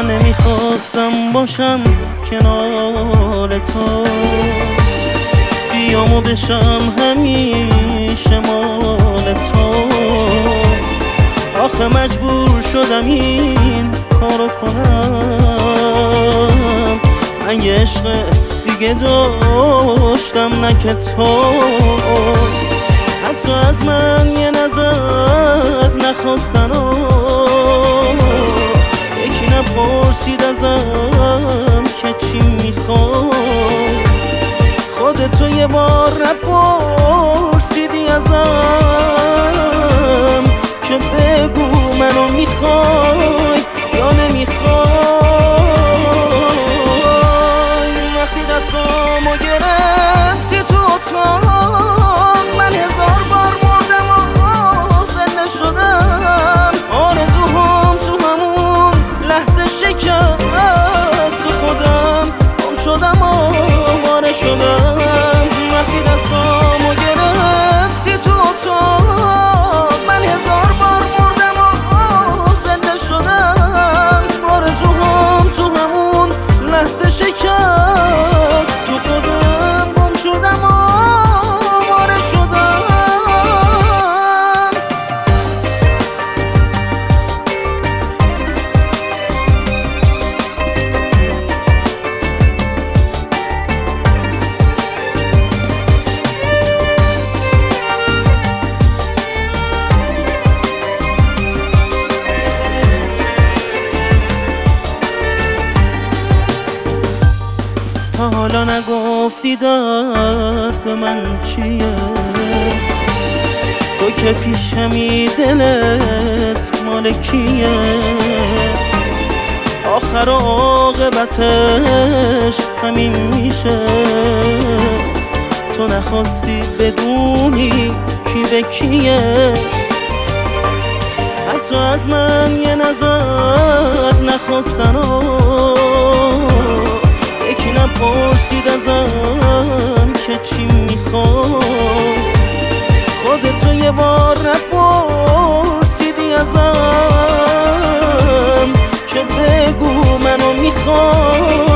من نمیخواستم باشم کنار تو، بیام و بشم همیشه مال تو. آخه مجبور شدم این کارو کنم، من یه عشق دیگه داشتم نه که تو. حتی از من یه نظر نخواستن و یکی نپرسید ازم که چی میخوای. خودتو یه بار نپرسیدی ازم که بگو منو میخوای یا نمیخوای. وقتی دستامو گرفتی تو اتاق، من 1000 بار مردم و زنده شدم. آرزوهام تو همون لحظه شکست، تو خودم گم شدم و واره شدم. وقتی دستامو گرفتی تو اتاق، من 1000 بار مردم و زنده شدم. آرزوهام تو همون لحظه شکست، تو خودم گم شدم و واره شدم. حالا نگفتی درد من چیه، تو که پیشمی دلت مال کیه. آخر عاقبتش همین میشه، تو نخواستی بدونی کی به کیه. حتی از من یه نظر نخواستن و یکی نپرسید ازم که چی میخوای. خودتو یه بار نپرسیدی ازم که بگو منو میخوای